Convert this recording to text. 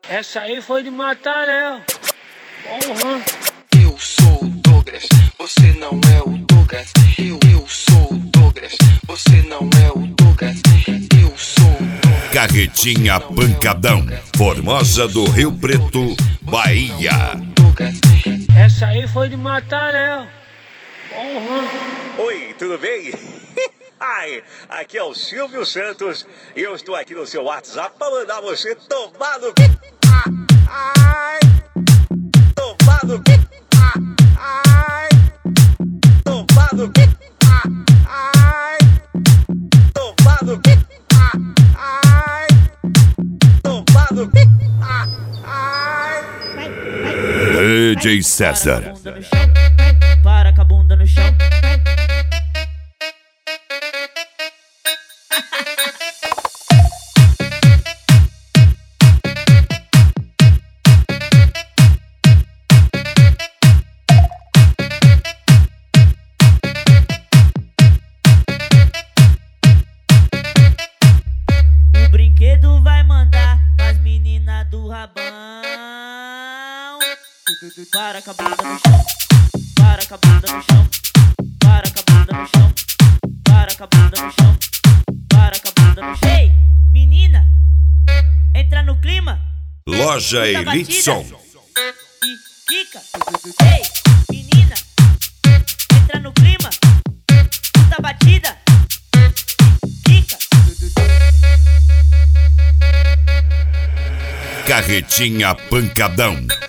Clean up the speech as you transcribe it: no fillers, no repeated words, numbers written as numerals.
Essa aí foi de matar, né? Porra. Eu sou o Douglas, você não é o Douglas. Eu sou o Douglas, você não é o Douglas. Eu sou o Douglas. Carretinha Pancadão, Formosa do Rio Preto, Bahia. Essa aí foi de matar, né? Porra. Oi, tudo bem? Ai, aqui é o Silvio Santos e eu estou aqui no seu WhatsApp para mandar você tomar no... Ai, tomar no... Ai, tomar no... Ai, tomar no... Ai, tomar no... Ai. DJ César. Para com a bunda no chão. O brinquedo vai mandar as meninas do rabão. Para com a bunda no chão. Para com a bunda no chão. Para com a bunda no chão. Para com a bunda no chão. Para com a bunda no chão. Ei, menina, entra no clima. Loja Elite Som. E fica. Ei, menina, entra no clima. Puta batida. Fica. Carretinha Pancadão,